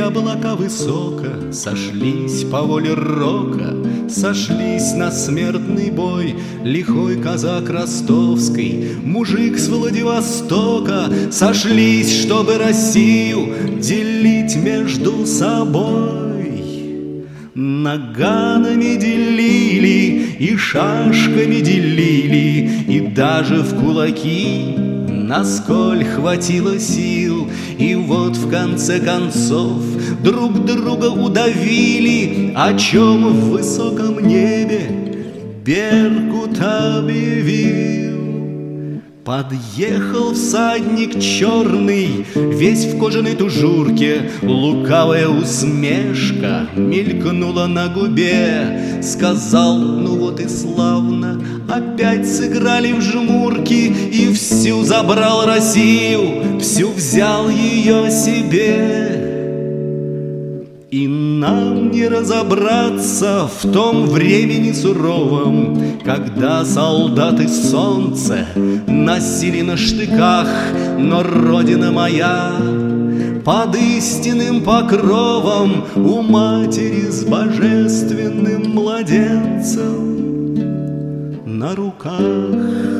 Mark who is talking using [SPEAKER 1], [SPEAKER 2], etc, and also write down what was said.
[SPEAKER 1] облака высоко сошлись по воле рока, сошлись на смертный бой. Лихой казак ростовский, мужик с Владивостока, сошлись, чтобы Россию делить между собой. Наганами делили и шашками делили, и даже в кулаки, насколь хватило сил. И вот в конце концов друг друга удавили, о чем в высоком небе Беркут объявил. Подъехал всадник черный, весь в кожаной тужурке, лукавая усмешка мелькнула на губе. Сказал: ну вот и славно, опять сыграли в жмурки, и всю забрал Россию, всю взял ее себе. И нам не разобраться в том времени суровом, когда солдаты солнце носили на штыках, но Родина моя под истинным покровом у матери с божественным младенцем на руках.